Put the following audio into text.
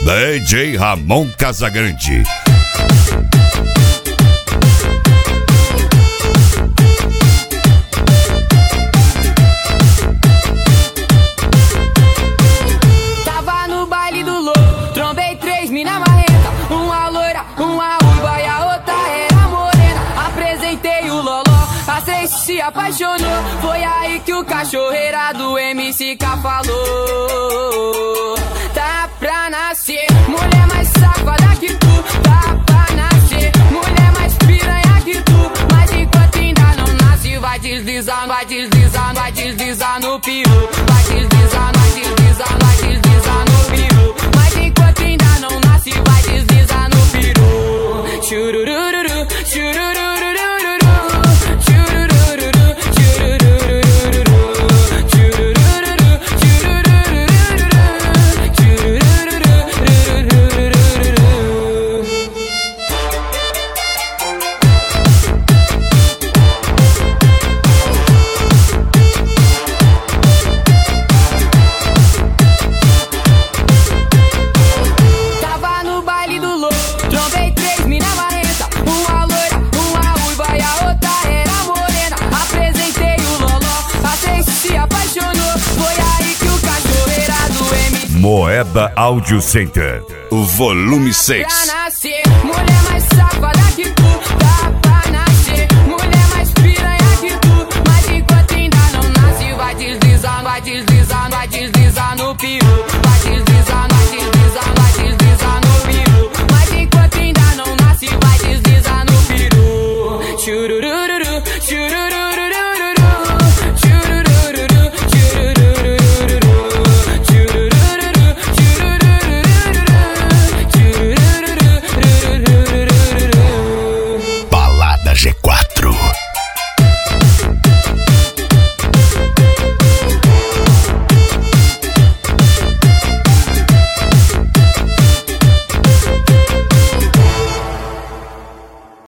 DJ Ramon Casagrande. Tava no baile do louco, trombei 3 mina marrenta, uma loira, uma uiva e a outra era morena. Apresentei o loló, a 6 se apaixonou. Foi aí que o cachorreira do MCK falou: tá pra nascer, mulher mais safada que tu. Tá pra nascer, mulher mais piranha que tu. Mas enquanto ainda não nasce, vai deslizar, vai deslizar, vai deslizar no peru. Vai deslizar, vai deslizar, vai deslizar no peru. Mas enquanto ainda não nasce, vai deslizar no peru. Churururu, churururu. Moeda Audio Center, o volume 6. Pra nascer, mulher mais safada que tu. Tá pra nascer, mulher mais piranha que tu. Mas enquanto ainda não nasce, vai deslizar, vai deslizar, vai deslizar no peru.